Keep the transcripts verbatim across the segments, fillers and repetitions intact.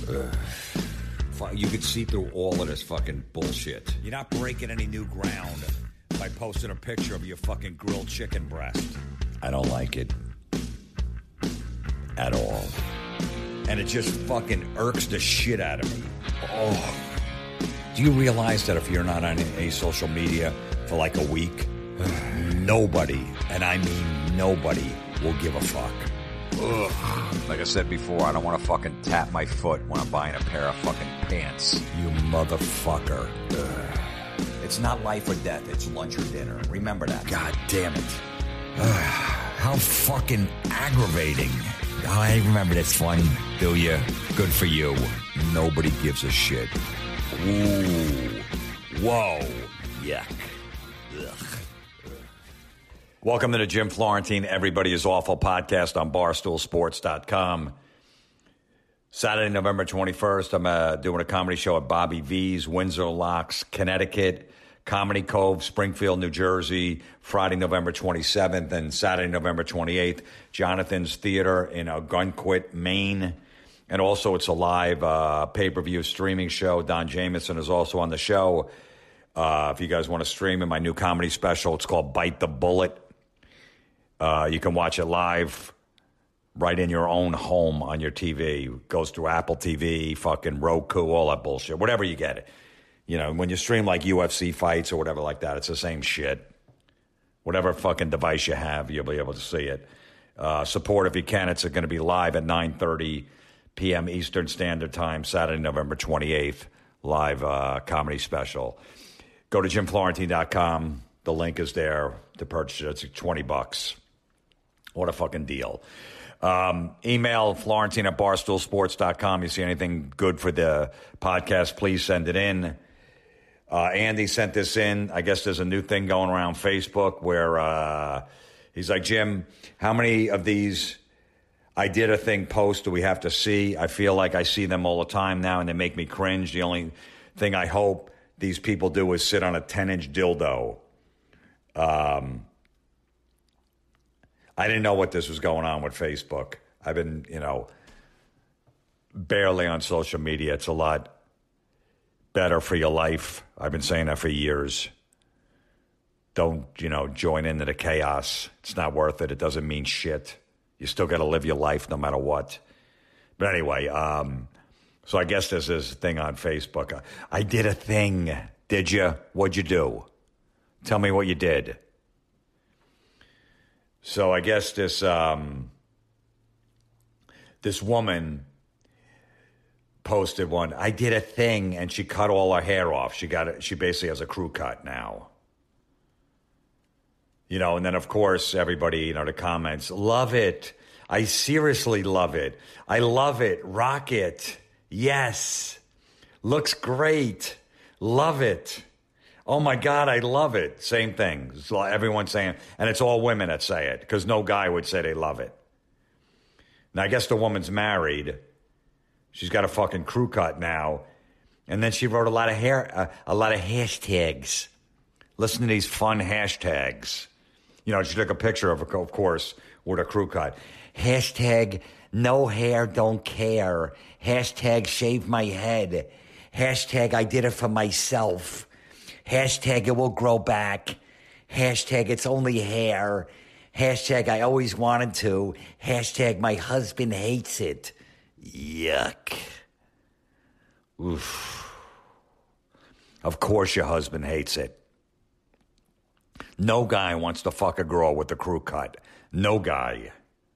Ugh. You could see through all of this fucking bullshit. You're not breaking any new ground by posting a picture of your fucking grilled chicken breast. I don't like it. At all. And it just fucking irks the shit out of me. Oh. Do you realize that if you're not on any social media for like a week, nobody, and I mean nobody, will give a fuck? Ugh. Like I said before, I don't want to fucking tap my foot when I'm buying a pair of fucking pants. You motherfucker. Ugh. It's not life or death, it's lunch or dinner. Remember that. God damn it. Ugh. How fucking aggravating. Oh, I remember this one, do you? Good for you. Nobody gives a shit. Ooh. Whoa. Yuck. Ugh. Welcome to the Jim Florentine Everybody is Awful podcast on barstool sports dot com. Saturday, November twenty-first, I'm uh, doing a comedy show at Bobby V's, Windsor Locks, Connecticut, Comedy Cove, Springfield, New Jersey, Friday, November twenty-seventh, and Saturday, November twenty-eighth, Jonathan's Theater in Ogunquit, Maine. And also it's a live uh, pay-per-view streaming show. Don Jamieson is also on the show. Uh, if you guys want to stream in my new comedy special, it's called Bite the Bullet. Uh, you can watch it live right in your own home on your T V. It goes through Apple T V, fucking Roku, all that bullshit. Whatever you get it. You know, when you stream like U F C fights or whatever like that, it's the same shit. Whatever fucking device you have, you'll be able to see it. Uh, support if you can. It's going to be live at nine thirty p.m. Eastern Standard Time, Saturday, November twenty-eighth. Live uh, comedy special. Go to jim florentine dot com. The link is there to purchase it. It's twenty bucks. What a fucking deal. Um, email Florentine at barstool sports dot com. You see anything good for the podcast, please send it in. Uh, Andy sent this in. I guess there's a new thing going around Facebook where uh, he's like, Jim, how many of these I did a thing post do we have to see? I feel like I see them all the time now and they make me cringe. The only thing I hope these people do is sit on a ten-inch dildo. Um, I didn't know what this was going on with Facebook. I've been, you know, barely on social media. It's a lot better for your life. I've been saying that for years. Don't, you know, join into the chaos. It's not worth it. It doesn't mean shit. You still got to live your life no matter what. But anyway, um, so I guess there's this thing on Facebook. I, I did a thing. Did you? What'd you do? Tell me what you did. So I guess this um, this woman posted one. I did a thing, and she cut all her hair off. She got it. She basically has a crew cut now. You know, and then of course everybody, you know, the comments, love it. I seriously love it. I love it. Rock it. Yes. Looks great. Love it. Oh my God, I love it. Same thing. It's like everyone's saying, and it's all women that say it because no guy would say they love it. Now I guess the woman's married. She's got a fucking crew cut now, and then she wrote a lot of hair, uh, a lot of hashtags. Listen to these fun hashtags. You know, she took a picture of, of course, with a crew cut. Hashtag no hair, don't care. Hashtag shave my head. Hashtag I did it for myself. Hashtag it will grow back. Hashtag it's only hair. Hashtag I always wanted to. Hashtag my husband hates it. Yuck. Oof. Of course your husband hates it. No guy wants to fuck a girl with a crew cut. No guy.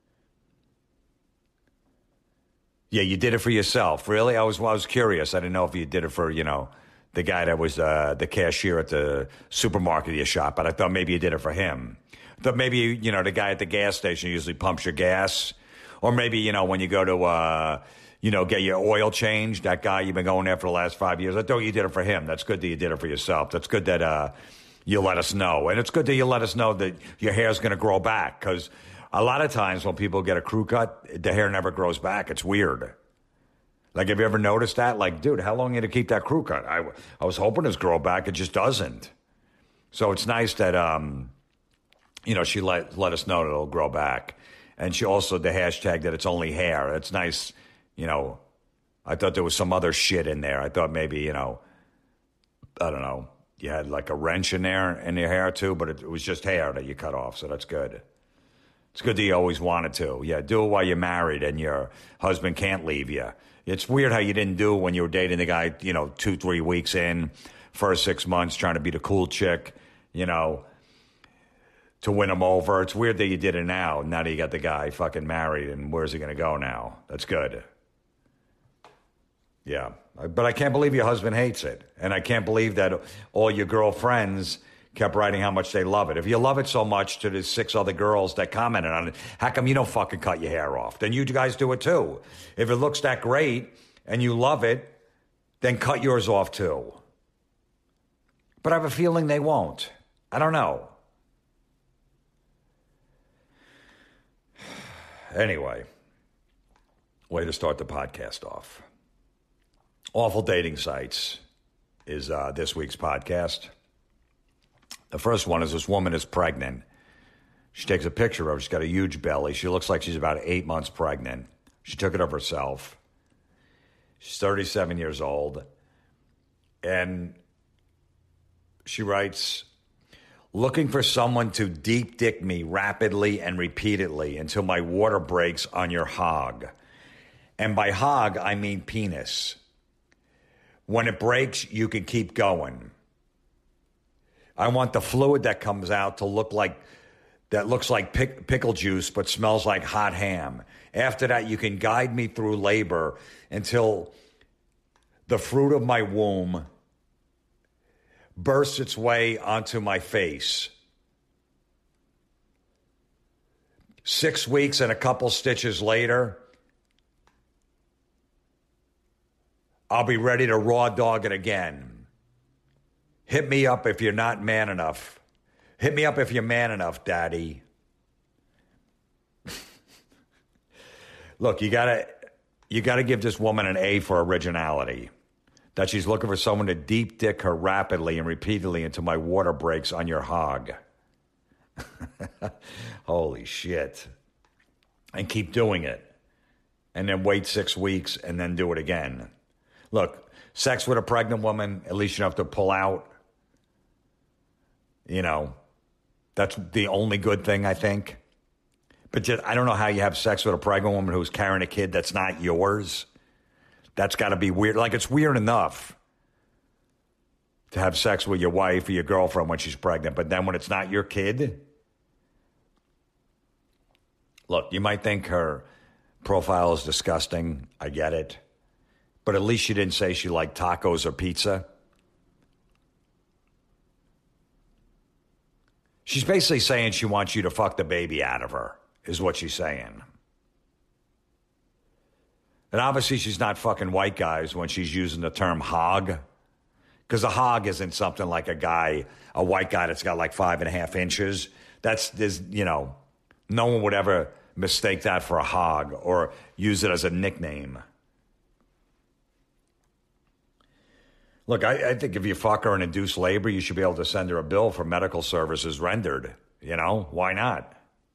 Yeah, you did it for yourself. Really? I was, well, I was curious. I didn't know if you did it for, you know, the guy that was uh, the cashier at the supermarket you shop at. I thought maybe you did it for him. I thought maybe, you know, the guy at the gas station usually pumps your gas. Or maybe, you know, when you go to, uh, you know, get your oil changed, that guy you've been going there for the last five years. I thought you did it for him. That's good that you did it for yourself. That's good that uh, you let us know. And it's good that you let us know that your hair's going to grow back. Because a lot of times when people get a crew cut, the hair never grows back. It's weird. Like, have you ever noticed that? Like, dude, how long are you to keep that crew cut? I, I was hoping it's grow back. It just doesn't. So it's nice that, um, you know, she let, let us know that it'll grow back. And she also, the hashtag that it's only hair. It's nice, you know, I thought there was some other shit in there. I thought maybe, you know, I don't know, you had like a wrench in there in your hair too, but it, it was just hair that you cut off, so that's good. It's good that you always wanted to. Yeah, do it while you're married and your husband can't leave you. It's weird how you didn't do it when you were dating the guy, you know, two, three weeks in, first six months, trying to be the cool chick, you know, to win him over. It's weird that you did it now. Now that you got the guy fucking married, and where's he going to go now? That's good. Yeah. But I can't believe your husband hates it. And I can't believe that all your girlfriends kept writing how much they love it. If you love it so much to the six other girls that commented on it, how come you don't fucking cut your hair off? Then you guys do it too. If it looks that great and you love it, then cut yours off too. But I have a feeling they won't. I don't know. Anyway, way to start the podcast off. Awful Dating Sites is uh, this week's podcast. The first one is this woman is pregnant. She takes a picture of her. She's got a huge belly. She looks like she's about eight months pregnant. She took it of herself. She's thirty-seven years old. And she writes, looking for someone to deep dick me rapidly and repeatedly until my water breaks on your hog. And by hog, I mean penis. When it breaks, you can keep going. I want the fluid that comes out to look like, that looks like pick, pickle juice but smells like hot ham. After that, you can guide me through labor until the fruit of my womb bursts its way onto my face. Six weeks and a couple stitches later, I'll be ready to raw dog it again. Hit me up if you're not man enough. Hit me up if you're man enough, Daddy. Look, you gotta, you gotta give this woman an A for originality. That she's looking for someone to deep dick her rapidly and repeatedly until my water breaks on your hog. Holy shit. And keep doing it. And then wait six weeks and then do it again. Look, sex with a pregnant woman, at least you don't have to pull out. You know, that's the only good thing, I think. But just, I don't know how you have sex with a pregnant woman who's carrying a kid that's not yours. That's got to be weird. Like, it's weird enough to have sex with your wife or your girlfriend when she's pregnant, but then when it's not your kid, look, you might think her profile is disgusting. I get it. But at least she didn't say she liked tacos or pizza. She's basically saying she wants you to fuck the baby out of her, is what she's saying. And obviously she's not fucking white guys when she's using the term hog. Because a hog isn't something like a guy, a white guy that's got like five and a half inches. That's, there's, you know, no one would ever mistake that for a hog or use it as a nickname. Look, I, I think if you fuck her and induce labor, you should be able to send her a bill for medical services rendered. You know, why not?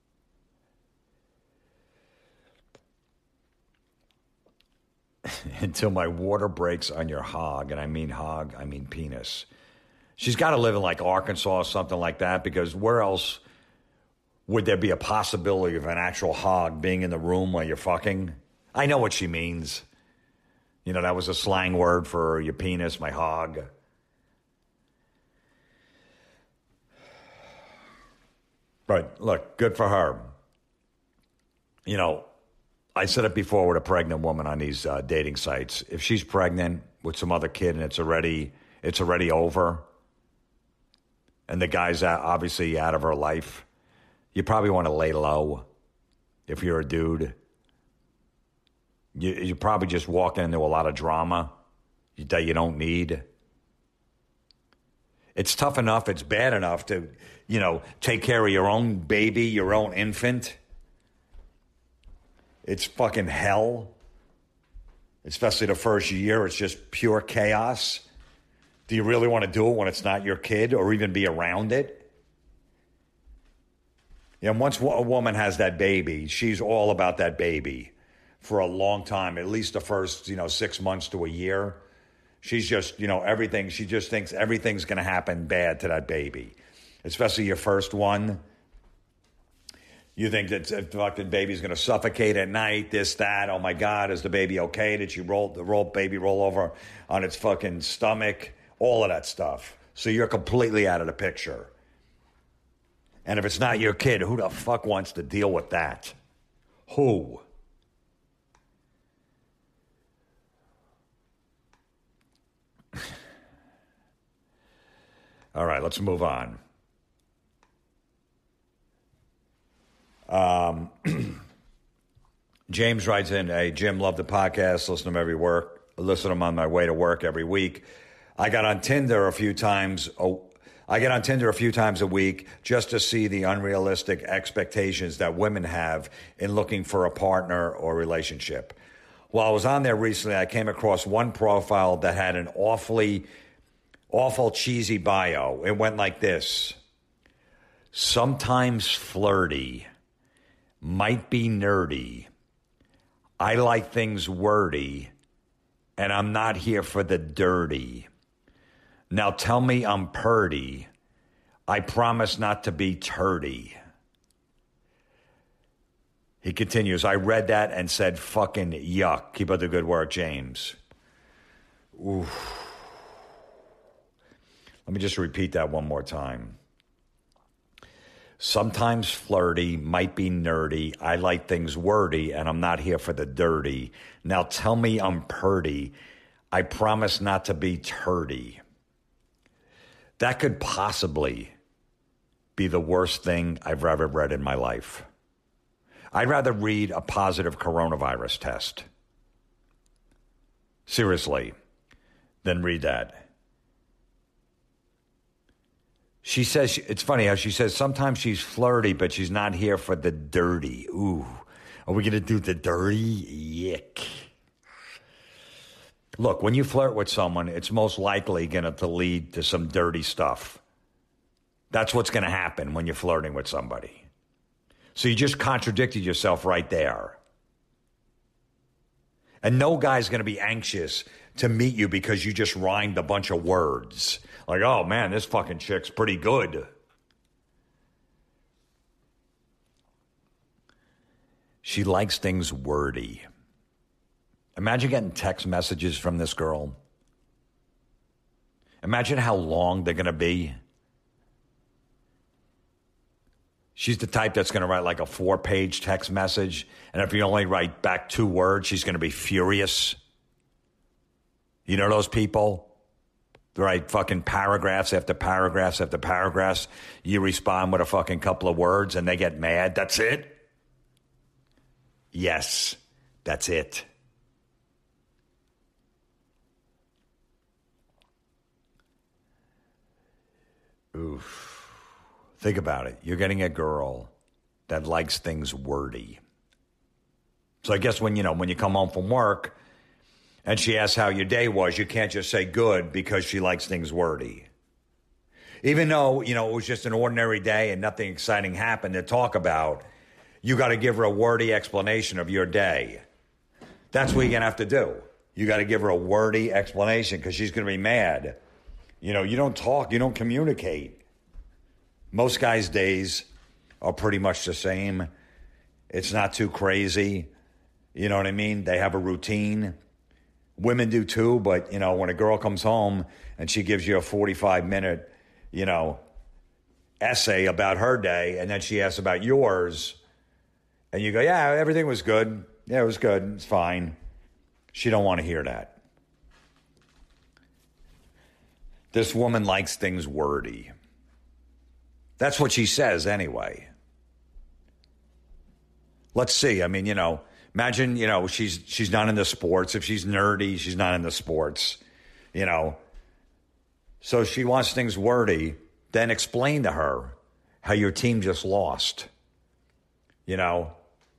Until my water breaks on your hog, and I mean hog, I mean penis. She's got to live in like Arkansas or something like that, because where else would there be a possibility of an actual hog being in the room while you're fucking? I know what she means. You know, that was a slang word for your penis, my hog. But look, good for her. You know, I said it before with a pregnant woman on these uh, dating sites. If she's pregnant with some other kid and it's already it's already over, and the guy's obviously out of her life, you probably want to lay low. If you're a dude, you, you're probably just walking into a lot of drama that you don't need. It's tough enough, it's bad enough to, you know, take care of your own baby, your own infant. It's fucking hell. Especially the first year, it's just pure chaos. Do you really want to do it when it's not your kid or even be around it? Yeah, once a woman has that baby, she's all about that baby. for a long time, at least the first, you know, six months to a year. She's just, you know, everything. She just thinks everything's going to happen bad to that baby, especially your first one. You think that the fucking baby's going to suffocate at night, this, that. Oh, my God, is the baby okay? Did she roll the roll, baby roll over on its fucking stomach? All of that stuff. So you're completely out of the picture. And if it's not your kid, who the fuck wants to deal with that? Who? All right, let's move on. Um, James writes in, hey, Jim, love the podcast. Listen to them every work. Listen to them on my way to work every week. I got on Tinder a few times. Oh, I get on Tinder a few times a week just to see the unrealistic expectations that women have in looking for a partner or relationship. While I was on there recently, I came across one profile that had an awfully, awful cheesy bio. It went like this. Sometimes flirty. Might be nerdy. I like things wordy, and I'm not here for the dirty. Now tell me I'm purty. I promise not to be turdy. He continues, I read that and said, fucking yuck. Keep up the good work, James. Oof. Let me just repeat that one more time. Sometimes flirty, might be nerdy. I like things wordy, and I'm not here for the dirty. Now tell me I'm purty. I promise not to be turdy. That could possibly be the worst thing I've ever read in my life. I'd rather read a positive coronavirus test. Seriously, than read that. She says, it's funny how she says sometimes she's flirty, but she's not here for the dirty. Ooh, are we going to do the dirty? Yick. Look, when you flirt with someone, it's most likely going to lead to some dirty stuff. That's what's going to happen when you're flirting with somebody. So you just contradicted yourself right there. And no guy's going to be anxious to meet you because you just rhymed a bunch of words. Like, oh, man, this fucking chick's pretty good. She likes things wordy. Imagine getting text messages from this girl. Imagine how long they're going to be. She's the type that's going to write like a four-page text message, and if you only write back two words, she's going to be furious. You know those people? They write fucking paragraphs after paragraphs after paragraphs. You respond with a fucking couple of words, and they get mad. That's it? Yes, that's it. Oof. Think about it. You're getting a girl that likes things wordy. So I guess when, you know, when you come home from work and she asks how your day was, you can't just say good because she likes things wordy. Even though, you know, it was just an ordinary day and nothing exciting happened to talk about, you got to give her a wordy explanation of your day. That's what you're going to have to do. You got to give her a wordy explanation because she's going to be mad. You know, you don't talk, you don't communicate. Most guys' days are pretty much the same. It's not too crazy. You know what I mean? They have a routine. Women do too, but, you know, when a girl comes home and she gives you a forty-five minute, you know, essay about her day, and then she asks about yours, and you go, yeah, everything was good. Yeah, it was good. It's fine. She don't want to hear that. This woman likes things wordy. That's what she says anyway. Let's see. I mean, you know, imagine, you know, she's she's not into sports. If she's nerdy, she's not into sports, you know. So she wants things wordy. Then explain to her how your team just lost. You know.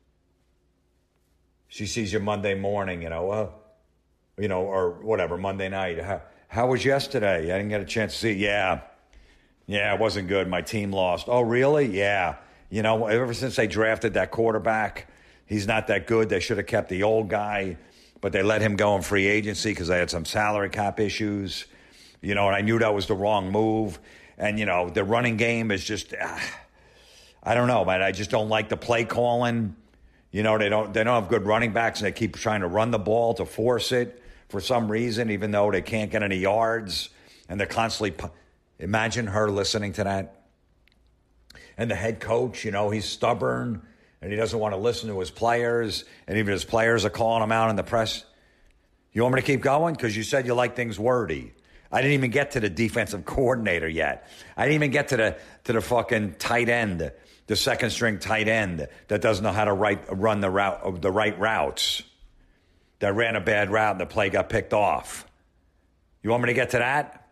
She sees you Monday morning, you know, uh, you know, or whatever, Monday night. How, how was yesterday? I didn't get a chance to see. Yeah. Yeah, it wasn't good. My team lost. Oh, really? Yeah. You know, ever since they drafted that quarterback, He's not that good. They should have kept the old guy, but they let him go in free agency because they had some salary cap issues. You know, and I knew that was the wrong move. And, you know, the running game is just, uh, I don't know, man. I just don't like the play calling. You know, they don't they don't have good running backs, and they keep trying to run the ball to force it for some reason, even though they can't get any yards. And they're constantly, pu- imagine her listening to that. And the head coach, you know, he's stubborn, and he doesn't want to listen to his players, and even his players are calling him out in the press. You want me to keep going? Because you said you like things wordy. I didn't even get to the defensive coordinator yet. I didn't even get to the to the fucking tight end, the second string tight end that doesn't know how to right, run the route, the right routes, that ran a bad route and the play got picked off. You want me to get to that?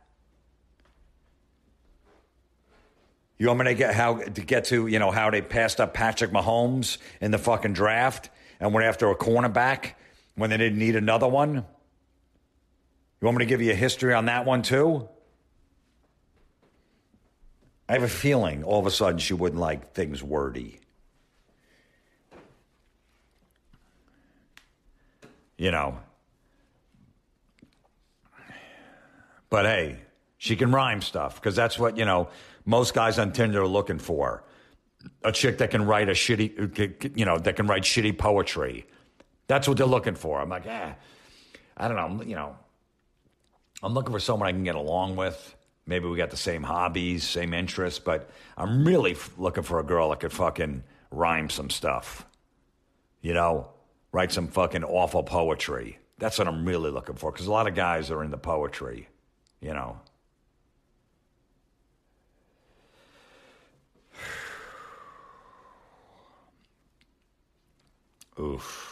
You want me to get how to get to, you know, how they passed up Patrick Mahomes in the fucking draft and went after a cornerback when they didn't need another one? You want me to give you a history on that one too? I have a feeling all of a sudden she wouldn't like things wordy. You know. But hey, she can rhyme stuff because that's what, you know, most guys on Tinder are looking for. A chick that can write a shitty, you know, that can write shitty poetry. That's what they're looking for. I'm like, eh, I don't know, you know. I'm looking for someone I can get along with. Maybe we got the same hobbies, same interests, but I'm really f- looking for a girl that could fucking rhyme some stuff. You know, write some fucking awful poetry. That's what I'm really looking for, because a lot of guys are into poetry, you know. Oof.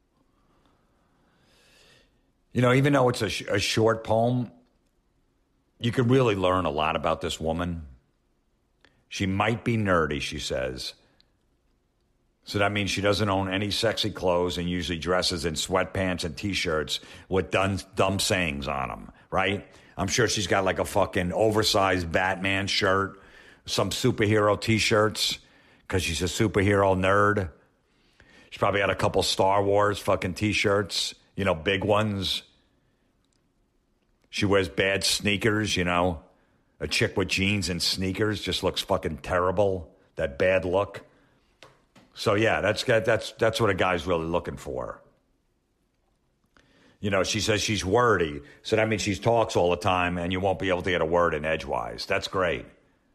You know, even though it's a, sh- a short poem, you could really learn a lot about this woman. She might be nerdy, she says. So that means she doesn't own any sexy clothes and usually dresses in sweatpants and T-shirts with dumb, dumb sayings on them, right? I'm sure she's got like a fucking oversized Batman shirt, some superhero T-shirts, because she's a superhero nerd. She's probably got a couple Star Wars fucking T-shirts. You know, big ones. She wears bad sneakers, you know. A chick with jeans and sneakers just looks fucking terrible. That bad look. So yeah, that's that's that's what a guy's really looking for. You know, she says she's wordy, so that means she talks all the time and you won't be able to get a word in edgewise. That's great.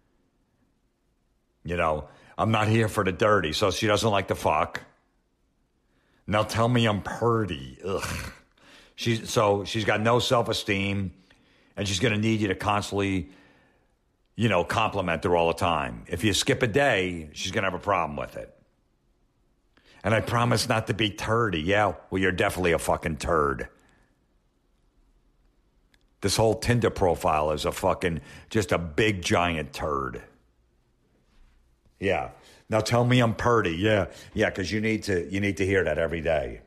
You know, I'm not here for the dirty, so she doesn't like to fuck. Now tell me I'm purdy. Ugh. She's, so she's got no self-esteem, and she's going to need you to constantly, you know, compliment her all the time. If you skip a day, she's going to have a problem with it. And I promise not to be turdy. Yeah, well, you're definitely a fucking turd. This whole Tinder profile is a fucking, just a big giant turd. Yeah. Now tell me I'm purdy. Yeah, yeah, because you need to you need to hear that every day.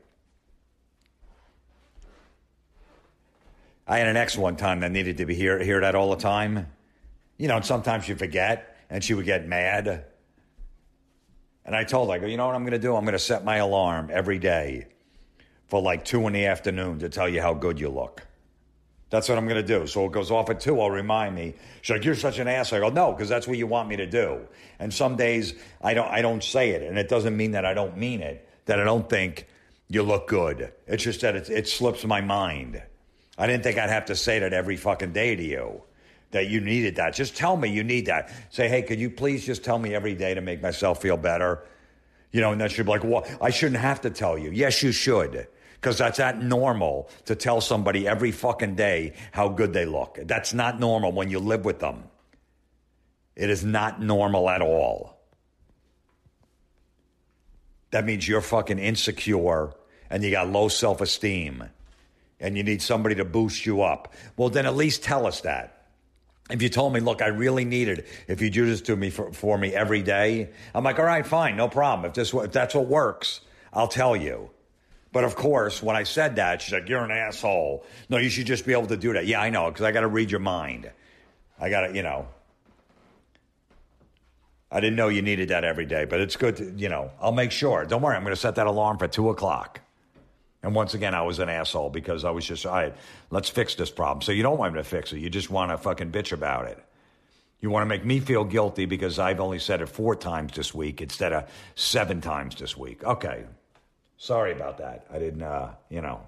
I had an ex one time that needed to be hear hear that all the time. You know, and sometimes you forget, and she would get mad. And I told her, I go, you know what I'm going to do? I'm going to set my alarm every day for like two in the afternoon to tell you how good you look. That's what I'm going to do. So it goes off at two. I'll remind me. She's like, you're such an ass. I go, no, because that's what you want me to do. And some days I don't, I don't say it. And it doesn't mean that I don't mean it, that I don't think you look good. It's just that it, it slips my mind. I didn't think I'd have to say that every fucking day to you, that you needed that. Just tell me you need that. Say, hey, could you please just tell me every day to make myself feel better? You know, and then she'd be like, well, I shouldn't have to tell you. Yes, you should. Because that's not normal to tell somebody every fucking day how good they look. That's not normal when you live with them. It is not normal at all. That means you're fucking insecure and you got low self-esteem and you need somebody to boost you up. Well, then at least tell us that. If you told me, look, I really need it. If you do this to me for, for me every day, I'm like, all right, fine, no problem. If this if that's what works, I'll tell you. But of course, when I said that, she's like, you're an asshole. No, you should just be able to do that. Yeah, I know, because I got to read your mind. I got to, you know. I didn't know you needed that every day, but it's good to, you know, I'll make sure. Don't worry, I'm going to set that alarm for two o'clock. And once again, I was an asshole because I was just, all right, let's fix this problem. So you don't want me to fix it. You just want to fucking bitch about it. You want to make me feel guilty because I've only said it four times this week instead of seven times this week. Okay. Sorry about that. I didn't, uh, you know.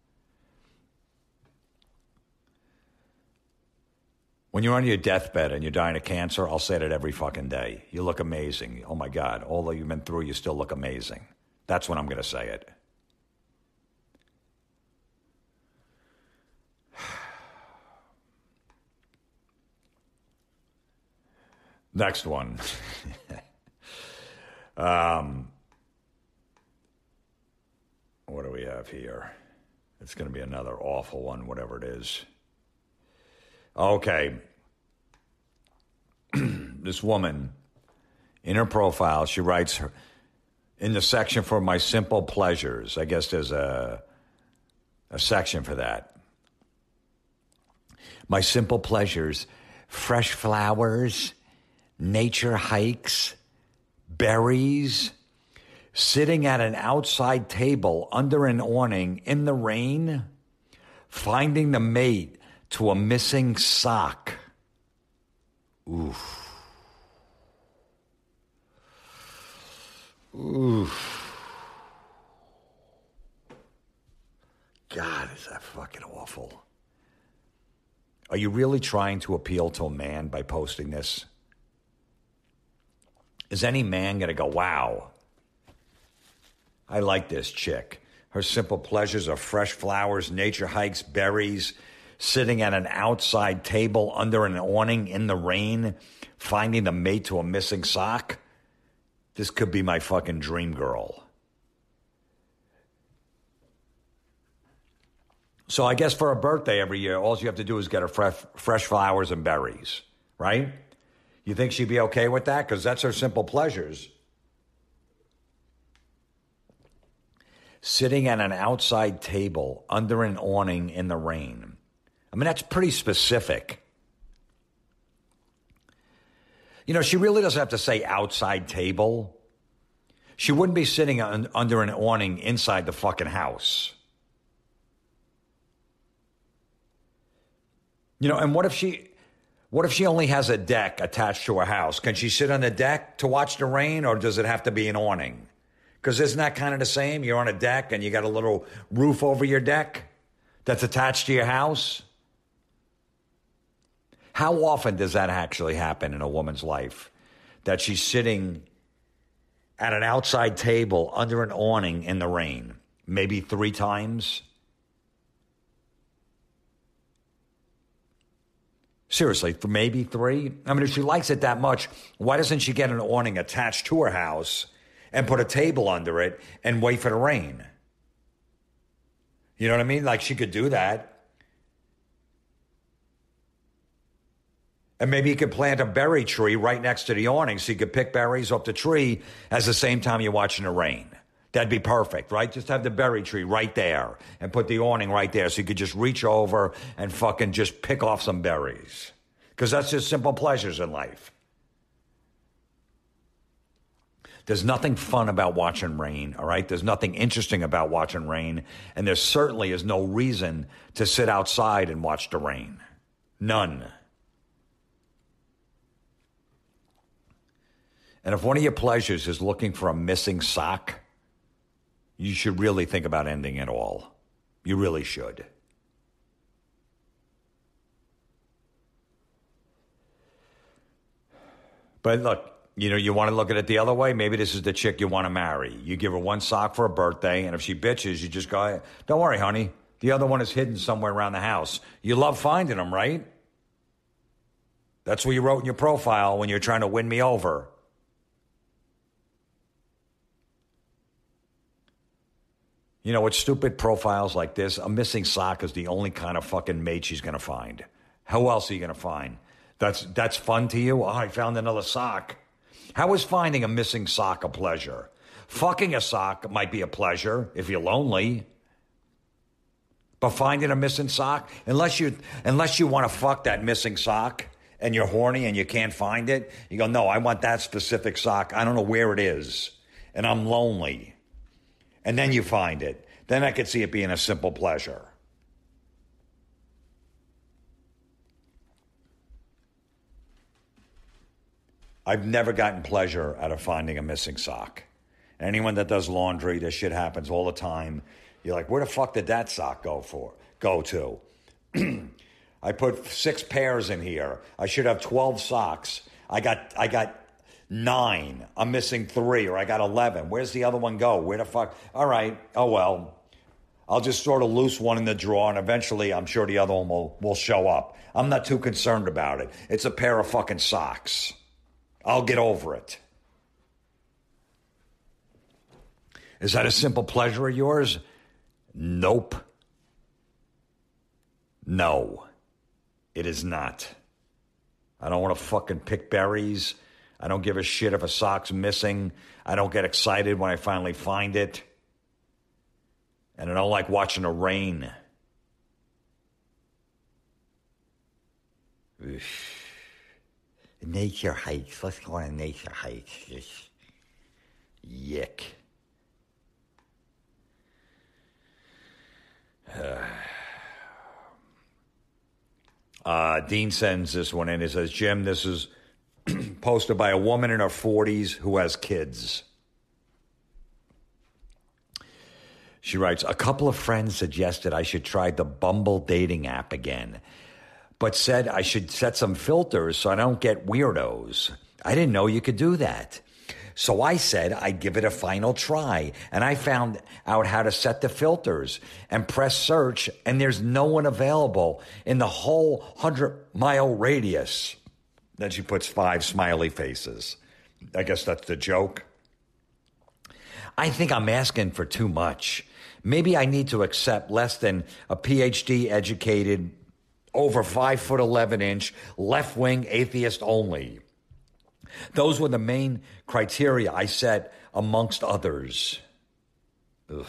When you're on your deathbed and you're dying of cancer, I'll say that every fucking day. You look amazing. Oh, my God. Although you've been through, you still look amazing. That's when I'm going to say it. Next one. um, what do we have here? It's going to be another awful one, whatever it is. Okay. This woman, in her profile, she writes her, in the section for my simple pleasures. I guess there's a, a section for that. My simple pleasures, fresh flowers, nature hikes, berries, sitting at an outside table under an awning in the rain, finding the mate to a missing sock. Oof. Oof. God, is that fucking awful. Are you really trying to appeal to a man by posting this? Is any man going to go, wow, I like this chick. Her simple pleasures are fresh flowers, nature hikes, berries, sitting at an outside table under an awning in the rain, finding the mate to a missing sock. This could be my fucking dream girl. So I guess for a birthday every year, all you have to do is get her fresh, fresh flowers and berries, right? You think she'd be okay with that? Because that's her simple pleasures. Sitting at an outside table under an awning in the rain. I mean, that's pretty specific. You know, she really doesn't have to say outside table. She wouldn't be sitting on, under an awning inside the fucking house. You know, and what if she... What if she only has a deck attached to her house? Can she sit on the deck to watch the rain, or does it have to be an awning? Because isn't that kind of the same? You're on a deck and you got a little roof over your deck that's attached to your house. How often does that actually happen in a woman's life? That she's sitting at an outside table under an awning in the rain? Maybe three times? Seriously, maybe three? I mean, if she likes it that much, why doesn't she get an awning attached to her house and put a table under it and wait for the rain? You know what I mean? Like, she could do that. And maybe you could plant a berry tree right next to the awning so you could pick berries off the tree at the same time you're watching the rain. That'd be perfect, right? Just have the berry tree right there and put the awning right there so you could just reach over and fucking just pick off some berries. Because that's just simple pleasures in life. There's nothing fun about watching rain, all right? There's nothing interesting about watching rain. And there certainly is no reason to sit outside and watch the rain. None. And if one of your pleasures is looking for a missing sock, you should really think about ending it all. You really should. But look, you know, you want to look at it the other way? Maybe this is the chick you want to marry. You give her one sock for a birthday, and if she bitches, you just go, don't worry, honey. The other one is hidden somewhere around the house. You love finding them, right? That's what you wrote in your profile when you're trying to win me over. You know, with stupid profiles like this, a missing sock is the only kind of fucking mate she's going to find. How else are you going to find? That's that's fun to you? Oh, I found another sock. How is finding a missing sock a pleasure? Fucking a sock might be a pleasure if you're lonely. But finding a missing sock, unless you unless you want to fuck that missing sock and you're horny and you can't find it, you go, no, I want that specific sock. I don't know where it is, and I'm lonely. And then you find it. Then I could see it being a simple pleasure. I've never gotten pleasure out of finding a missing sock. Anyone that does laundry, this shit happens all the time. You're like, where the fuck did that sock go for? Go to? I put six pairs in here. I should have twelve socks. I got I got nine. I'm missing three, or I got eleven. Where's the other one go? Where the fuck? All right. Oh, well. I'll just sort of loose one in the drawer, and eventually I'm sure the other one will, will show up. I'm not too concerned about it. It's a pair of fucking socks. I'll get over it. Is that a simple pleasure of yours? Nope. No, it is not. I don't want to fucking pick berries. I don't give a shit if a sock's missing. I don't get excited when I finally find it. And I don't like watching the rain. Oof. Nature hikes. Let's go on a nature hike. Just yick. Uh, Dean sends this one in. He says, Jim, this is posted by a woman in her forties who has kids. She writes, a couple of friends suggested I should try the Bumble dating app again, but said I should set some filters so I don't get weirdos. I didn't know you could do that. So I said I'd give it a final try, and I found out how to set the filters and press search, and there's no one available in the whole hundred-mile radius. Then she puts five smiley faces. I guess that's the joke. I think I'm asking for too much. Maybe I need to accept less than a P H D educated, over five foot eleven inch, left wing atheist only. Those were the main criteria I set amongst others. Ugh.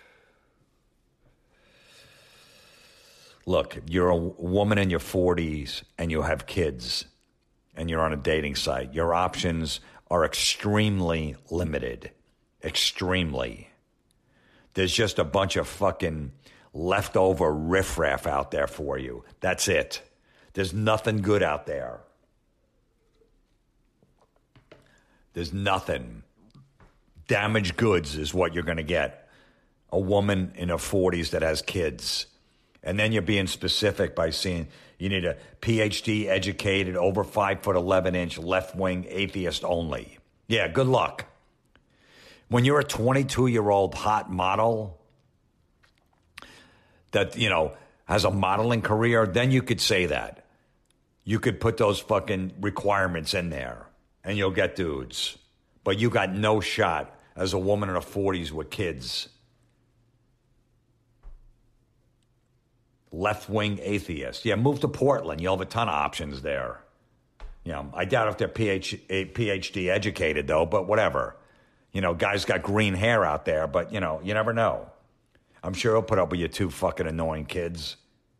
Look, you're a woman in your forties and you have kids and you're on a dating site. Your options are extremely limited. Extremely. There's just a bunch of fucking leftover riffraff out there for you. That's it. There's nothing good out there. There's nothing. Damaged goods is what you're going to get. A woman in her forties that has kids. And then you're being specific by saying you need a P H D educated, over five foot eleven inch, left wing atheist only. Yeah, good luck. When you're a twenty-two-year-old hot model that, you know, has a modeling career, then you could say that. You could put those fucking requirements in there and you'll get dudes. But you got no shot as a woman in her forties with kids. Left-wing atheist. Yeah, move to Portland. You'll have a ton of options there. You know, I doubt if they're P H D educated, though, but whatever. You know, guys got green hair out there, but, you know, you never know. I'm sure he'll put up with your two fucking annoying kids.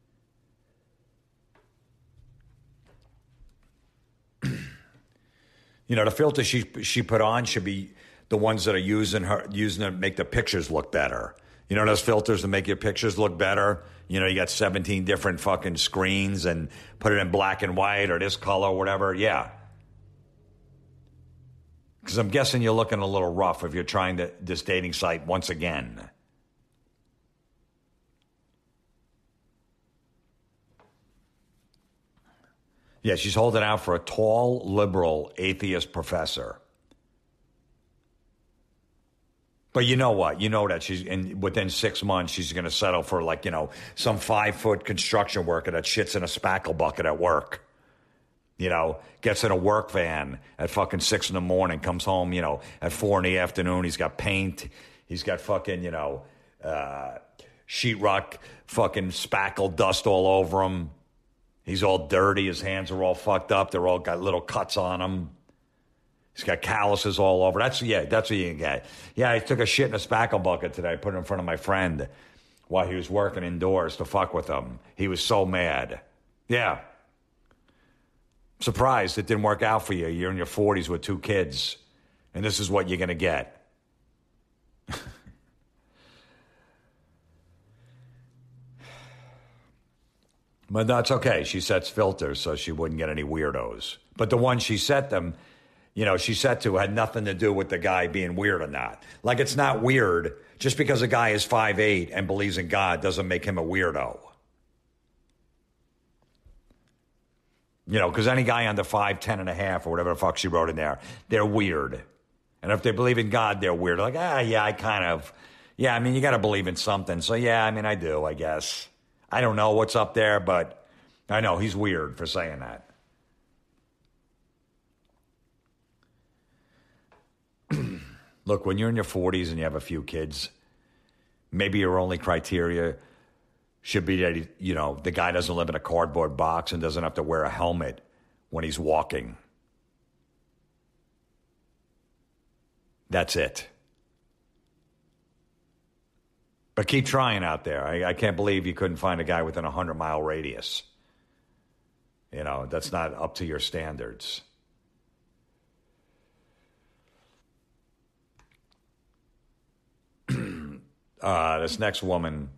You know, the filter she she put on should be the ones that are using her using to make the pictures look better. You know those filters that make your pictures look better? You know, you got seventeen different fucking screens and put it in black and white or this color or whatever. Yeah. Because I'm guessing you're looking a little rough if you're trying to, this dating site once again. Yeah, she's holding out for a tall, liberal, atheist professor. But you know what? You know that she's in within six months she's going to settle for like, you know, some five foot construction worker that shits in a spackle bucket at work. You know, gets in a work van at fucking six in the morning, comes home, you know, at four in the afternoon. He's got paint. He's got fucking, you know, uh, sheetrock, fucking spackle dust all over him. He's all dirty. His hands are all fucked up. They're all got little cuts on them. He's got calluses all over. That's, yeah, that's what you get. Yeah, I took a shit in a spackle bucket today. I put it in front of my friend while he was working indoors to fuck with him. He was so mad. Yeah. Surprised it didn't work out for you. You're in your forties with two kids, and this is what you're going to get. But that's okay. She sets filters so she wouldn't get any weirdos. But the one she set them, you know, she set to had nothing to do with the guy being weird or not. Like, it's not weird. Just because a guy is five eight and believes in God doesn't make him a weirdo. You know, because any guy under five, ten and a half, or whatever the fuck she wrote in there, they're weird. And if they believe in God, they're weird. Like, ah, yeah, I kind of, yeah, I mean, you got to believe in something. So, yeah, I mean, I do, I guess. I don't know what's up there, but I know he's weird for saying that. Look, when you're in your forties and you have a few kids, maybe your only criteria should be that, he, you know, the guy doesn't live in a cardboard box and doesn't have to wear a helmet when he's walking. That's it. But keep trying out there. I, I can't believe you couldn't find a guy within a hundred-mile radius. You know, that's not up to your standards. uh, this next woman,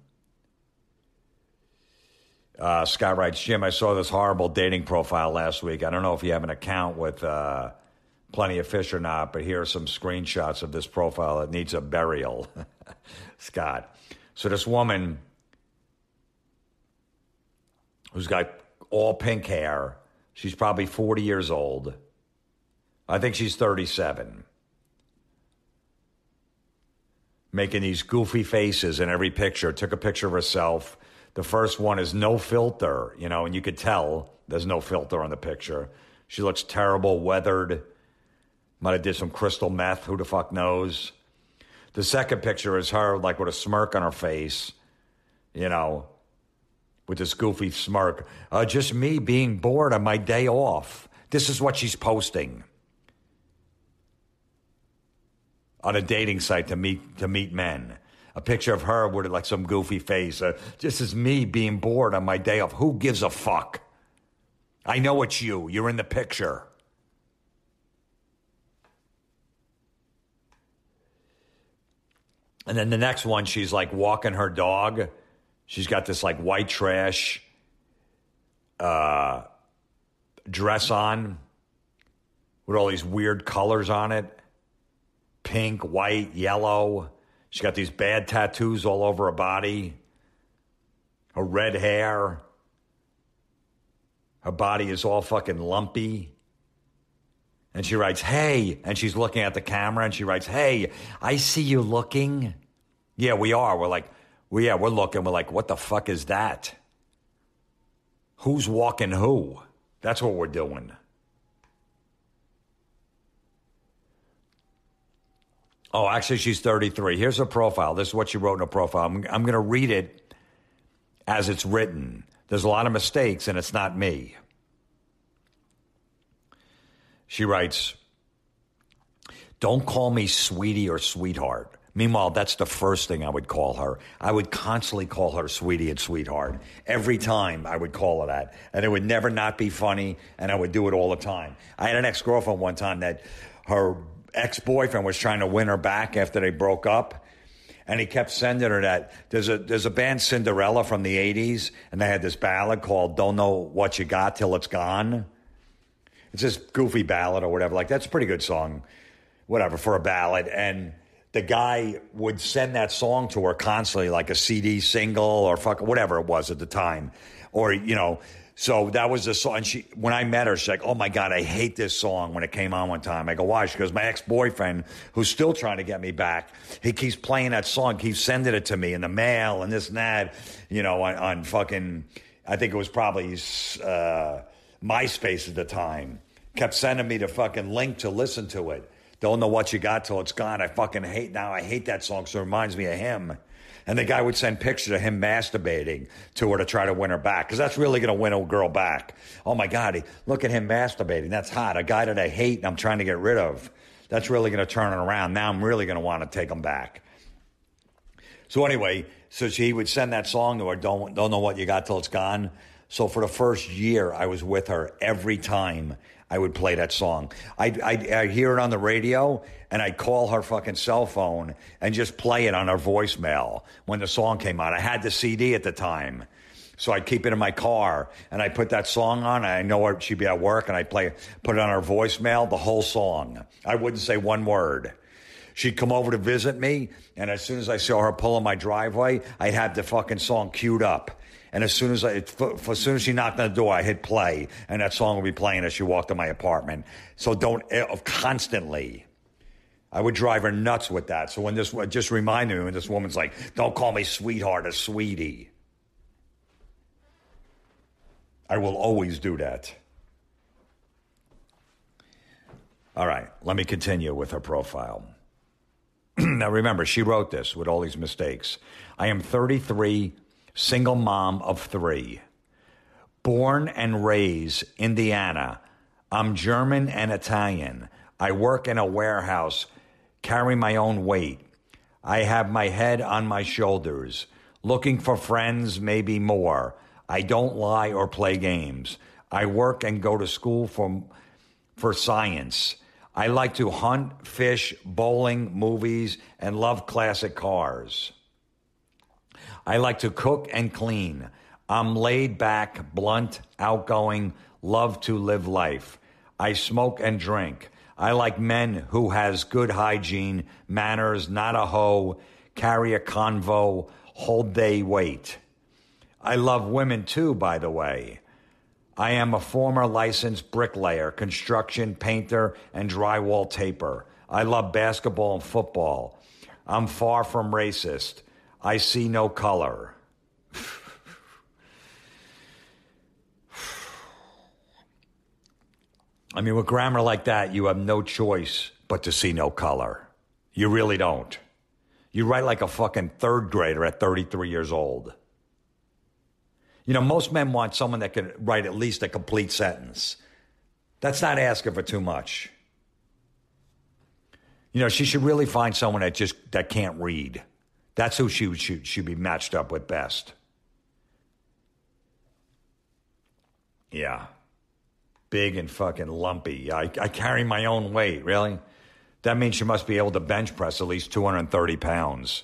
uh, Scott writes, Jim, I saw this horrible dating profile last week. I don't know if you have an account with uh, Plenty of Fish or not, but here are some screenshots of this profile that needs a burial. Scott. So this woman who's got all pink hair, she's probably forty years old. I think she's thirty-seven. Making these goofy faces in every picture. Took a picture of herself. The first one is no filter, you know, and you could tell there's no filter on the picture. She looks terrible, weathered. Might have did some crystal meth, who the fuck knows. The second picture is her, like, with a smirk on her face, you know, with this goofy smirk. Uh, just me being bored on my day off. This is what she's posting on a dating site to meet to meet men. A picture of her with, like, some goofy face. Uh, this is me being bored on my day off. Who gives a fuck? I know it's you. You're in the picture. And then the next one, she's like walking her dog. She's got this like white trash uh, dress on with all these weird colors on it. Pink, white, yellow. She's got these bad tattoos all over her body. Her red hair. Her body is all fucking lumpy. And she writes, hey, and she's looking at the camera and she writes, hey, I see you looking. Yeah, we are. We're like, well, yeah, we're looking. We're like, what the fuck is that? Who's walking who? That's what we're doing. Oh, actually, she's thirty-three. Here's her profile. This is what she wrote in her profile. I'm, I'm going to read it as it's written. There's a lot of mistakes, and it's not me. She writes, don't call me sweetie or sweetheart. Meanwhile, that's the first thing I would call her. I would constantly call her sweetie and sweetheart. Every time I would call her that. And it would never not be funny, and I would do it all the time. I had an ex-girlfriend one time that her ex-boyfriend was trying to win her back after they broke up. And he kept sending her that. There's a there's a band, Cinderella, from the eighties, and they had this ballad called Don't Know What You Got Till It's Gone. It's this goofy ballad or whatever. Like, that's a pretty good song, whatever, for a ballad. And the guy would send that song to her constantly, like a C D single or fuck, whatever it was at the time. Or, you know, so that was the song. And she, when I met her, she's like, oh my God, I hate this song when it came on one time. I go, why? She goes, my ex-boyfriend, who's still trying to get me back, he keeps playing that song, keeps sending it to me in the mail and this and that, you know, on, on fucking, I think it was probably uh, MySpace at the time. Kept sending me the fucking link to listen to it. Don't Know What You Got Till It's Gone. I fucking hate, now I hate that song, so it reminds me of him. And the guy would send pictures of him masturbating to her to try to win her back. Because that's really going to win a girl back. Oh, my God, he, look at him masturbating. That's hot. A guy that I hate and I'm trying to get rid of. That's really going to turn it around. Now I'm really going to want to take him back. So anyway, so she would send that song to her, Don't, don't Know What You Got Till It's Gone. So for the first year I was with her, every time I would play that song. I'd, I'd, I'd hear it on the radio, and I'd call her fucking cell phone and just play it on her voicemail when the song came out. I had the C D at the time, so I'd keep it in my car, and I'd put that song on. And I know she'd be at work, and I'd play, put it on her voicemail, the whole song. I wouldn't say one word. She'd come over to visit me, and as soon as I saw her pull in my driveway, I'd have the fucking song queued up. And as soon as I, as soon as she knocked on the door, I hit play, and that song would be playing as she walked to my apartment. So don't, constantly. I would drive her nuts with that. So when this, just remind me when this woman's like, don't call me sweetheart or sweetie. I will always do that. All right, let me continue with her profile. Now remember, she wrote this with all these mistakes. I am thirty-three, single mom of three. Born and raised Indiana. I'm German and Italian. I work in a warehouse, carry my own weight. I have my head on my shoulders. Looking for friends, maybe more. I don't lie or play games. I work and go to school for, for science. I like to hunt, fish, bowling, movies, and love classic cars. I like to cook and clean. I'm laid back, blunt, outgoing, love to live life. I smoke and drink. I like men who has good hygiene, manners, not a hoe, carry a convo, hold they weight. I love women too, by the way. I am a former licensed bricklayer, construction, painter, and drywall taper. I love basketball and football. I'm far from racist. I see no color. I mean, with grammar like that, you have no choice but to see no color. You really don't. You write like a fucking third grader at thirty-three years old. You know, most men want someone that can write at least a complete sentence. That's not asking for too much. You know, she should really find someone that just that can't read. That's who she should should be matched up with best. Yeah. Big and fucking lumpy. I, I carry my own weight, really? That means she must be able to bench press at least two hundred thirty pounds.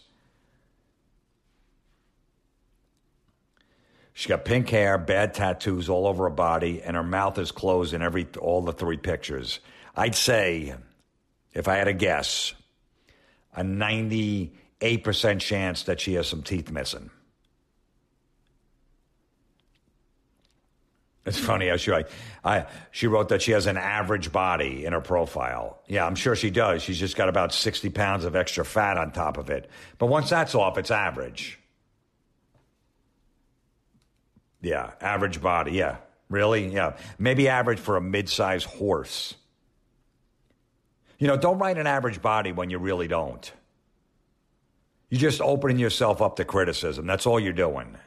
She got pink hair, bad tattoos all over her body, and her mouth is closed in every all the three pictures. I'd say, if I had a guess, a ninety-eight percent chance that she has some teeth missing. It's funny how she, I, I, she wrote that she has an average body in her profile. Yeah, I'm sure she does. She's just got about sixty pounds of extra fat on top of it. But once that's off, it's average. Yeah, average body, yeah. Really? Yeah. Maybe average for a mid-sized horse. You know, don't write an average body when you really don't. You're just opening yourself up to criticism. That's all you're doing.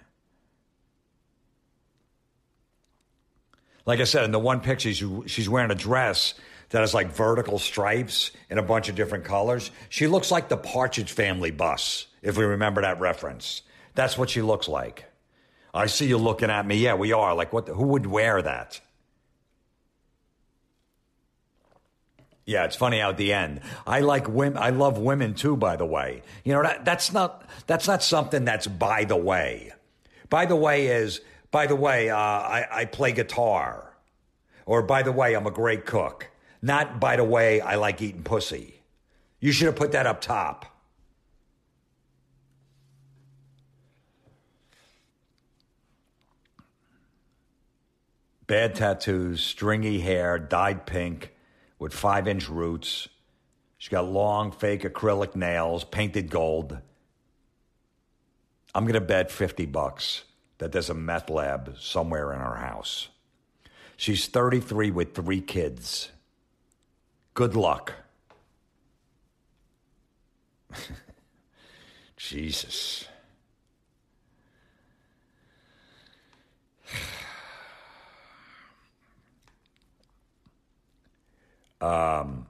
Like I said, in the one picture, she's wearing a dress that has like vertical stripes in a bunch of different colors. She looks like the Partridge Family bus, if we remember that reference. That's what she looks like. I see you looking at me. Yeah, we are. Like, what? The, who would wear that? Yeah, it's funny how at the end. I like women. I love women too. By the way, you know that that's not that's not something that's by the way. By the way is by the way. Uh, I, I play guitar, or by the way, I'm a great cook. Not by the way, I like eating pussy. You should have put that up top. Bad tattoos, stringy hair, dyed pink with five-inch roots. She's got long, fake acrylic nails, painted gold. I'm going to bet fifty bucks that there's a meth lab somewhere in her house. She's thirty-three with three kids. Good luck. Jesus. Um,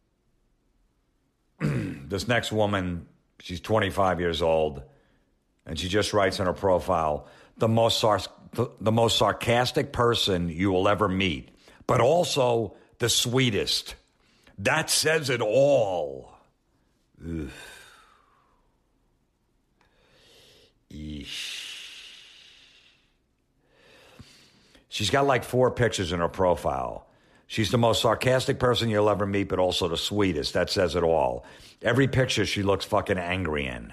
this next woman, she's twenty-five years old, and she just writes in her profile, the most sar- the, the most sarcastic person you will ever meet, but also the sweetest. That says it all. Ugh. Eesh. She's got like four pictures in her profile. She's the most sarcastic person you'll ever meet, but also the sweetest. That says it all. Every picture she looks fucking angry in.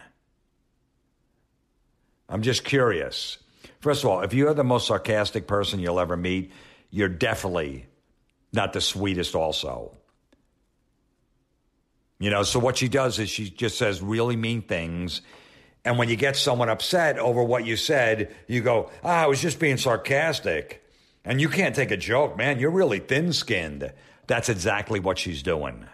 I'm just curious. First of all, if you're the most sarcastic person you'll ever meet, you're definitely not the sweetest also. You know, so what she does is she just says really mean things. And when you get someone upset over what you said, you go, ah, I was just being sarcastic. And you can't take a joke, man. You're really thin-skinned. That's exactly what she's doing.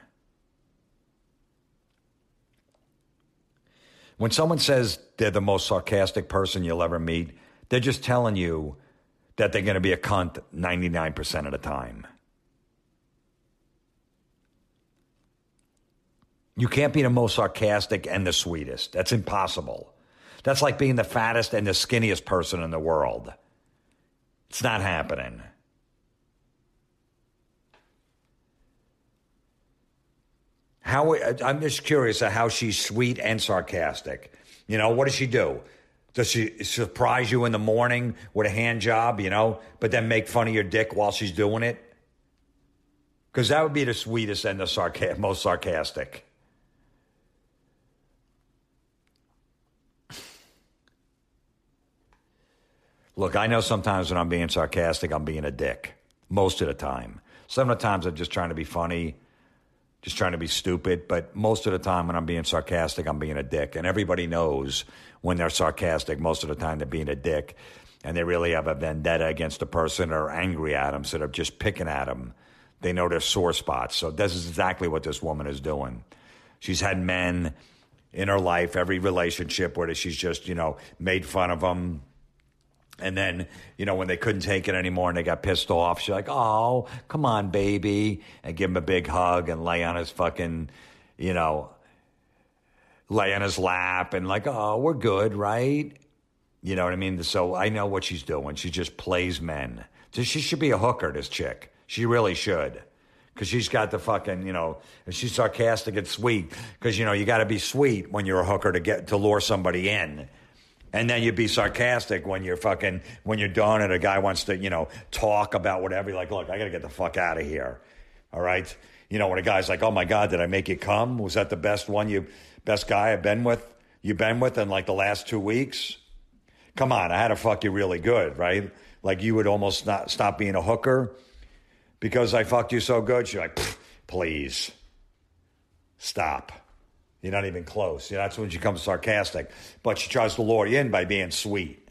When someone says they're the most sarcastic person you'll ever meet, they're just telling you that they're going to be a cunt ninety-nine percent of the time. You can't be the most sarcastic and the sweetest. That's impossible. That's like being the fattest and the skinniest person in the world. It's not happening. How I'm just curious at how she's sweet and sarcastic. You know, what does she do? Does she surprise you in the morning with a hand job, you know, but then make fun of your dick while she's doing it? Because that would be the sweetest and the sarca- most sarcastic. Look, I know sometimes when I'm being sarcastic, I'm being a dick. Most of the time. Some of the times I'm just trying to be funny, just trying to be stupid. But most of the time when I'm being sarcastic, I'm being a dick. And everybody knows when they're sarcastic, most of the time they're being a dick. And they really have a vendetta against a person or angry at them instead of just picking at them. They know their sore spots. So this is exactly what this woman is doing. She's had men in her life, every relationship where she's just, you know, made fun of them. And then, you know, when they couldn't take it anymore and they got pissed off, she's like, oh, come on, baby. And give him a big hug and lay on his fucking, you know, lay on his lap and like, oh, we're good, right? You know what I mean? So I know what she's doing. She just plays men. So she should be a hooker, this chick. She really should. Because she's got the fucking, you know, and she's sarcastic and sweet. Because, you know, you got to be sweet when you're a hooker to get to lure somebody in. And then you'd be sarcastic when you're fucking, when you're done and a guy wants to, you know, talk about whatever. You're like, look, I got to get the fuck out of here. All right. You know, when a guy's like, oh my God, did I make you come? Was that the best one you, best guy I've been with, you've been with in like the last two weeks? Come on. I had to fuck you really good, right? Like you would almost not stop being a hooker because I fucked you so good. She's like, please stop. You're not even close. You know, that's when she becomes sarcastic. But she tries to lure you in by being sweet.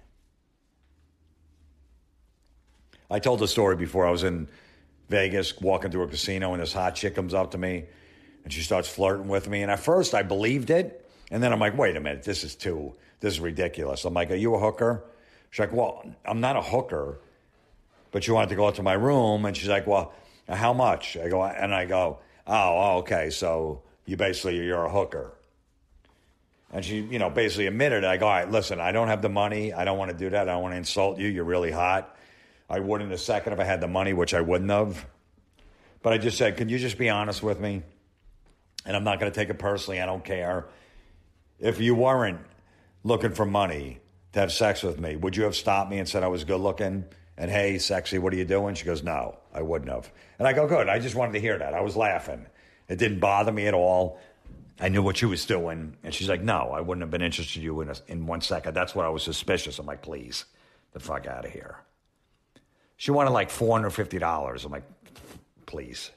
I told the story before. I was in Vegas walking through a casino and this hot chick comes up to me and she starts flirting with me. And at first I believed it. And then I'm like, wait a minute, this is too, this is ridiculous. I'm like, are you a hooker? She's like, well, I'm not a hooker, but you wanted to go out to my room. And she's like, well, how much? I go, and I go, oh, okay, so you basically, you're a hooker. And she, you know, basically admitted it. I go, all right, listen, I don't have the money. I don't want to do that. I don't want to insult you. You're really hot. I would in a second if I had the money, which I wouldn't have. But I just said, can you just be honest with me? And I'm not going to take it personally. I don't care. If you weren't looking for money to have sex with me, would you have stopped me and said I was good looking? And hey, sexy, what are you doing? She goes, no, I wouldn't have. And I go, good. I just wanted to hear that. I was laughing. It didn't bother me at all. I knew what she was doing. And she's like, no, I wouldn't have been interested in you in, a, in one second. That's what I was suspicious. I'm like, please, the fuck out of here. She wanted like four hundred fifty dollars. I'm like, please.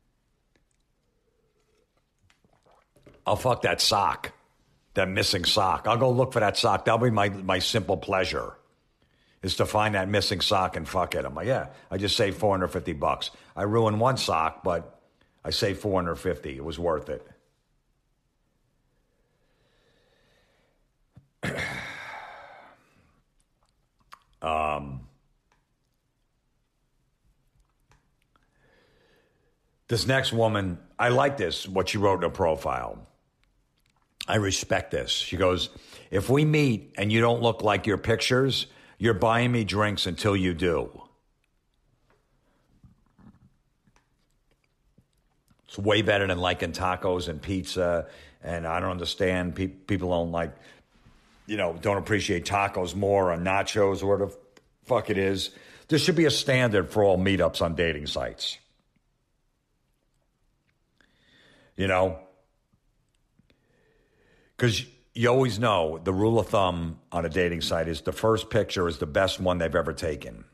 I'll fuck that sock, that missing sock. I'll go look for that sock. That'll be my, my simple pleasure, is to find that missing sock and fuck it. I'm like, yeah, I just saved four hundred fifty bucks. I ruined one sock, but I saved four hundred fifty. It was worth it. um, this next woman, I like this, what she wrote in her profile. I respect this. She goes, if we meet and you don't look like your pictures, You're buying me drinks until you do. It's way better than liking tacos and pizza. And I don't understand. Pe- people don't like, you know, don't appreciate tacos more or nachos or whatever the fuck it is. There should be a standard for all meetups on dating sites. You know? Because you always know the rule of thumb on a dating site is the first picture is the best one they've ever taken.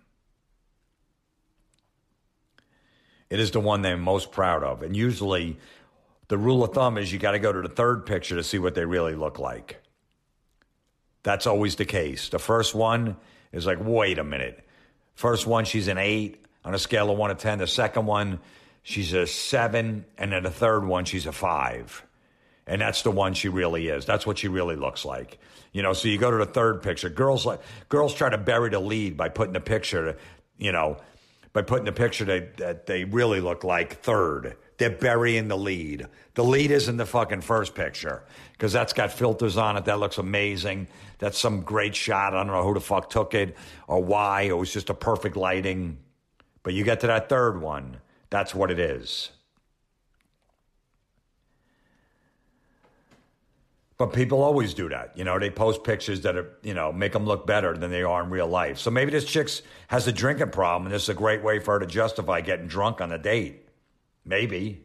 It is the one they're most proud of. And usually the rule of thumb is you got to go to the third picture to see what they really look like. That's always the case. The first one is like, wait a minute. First one, she's an eight on a scale of one to ten. The second one, she's a seven. And then the third one, she's a five. And that's the one she really is. That's what she really looks like. You know, so you go to the third picture. Girls like girls try to bury the lead by putting the picture, you know, by putting the picture that, that they really look like third. They're burying the lead. The lead isn't the fucking first picture because that's got filters on it. That looks amazing. That's some great shot. I don't know who the fuck took it or why. It was just a perfect lighting. But you get to that third one. That's what it is. But people always do that. You know, they post pictures that are, you know, make them look better than they are in real life. So maybe this chick has a drinking problem, and this is a great way for her to justify getting drunk on a date. Maybe.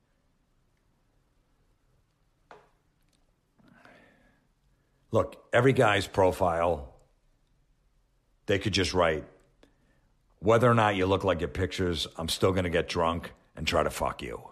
Look, every guy's profile, they could just write, whether or not you look like your pictures, I'm still going to get drunk and try to fuck you.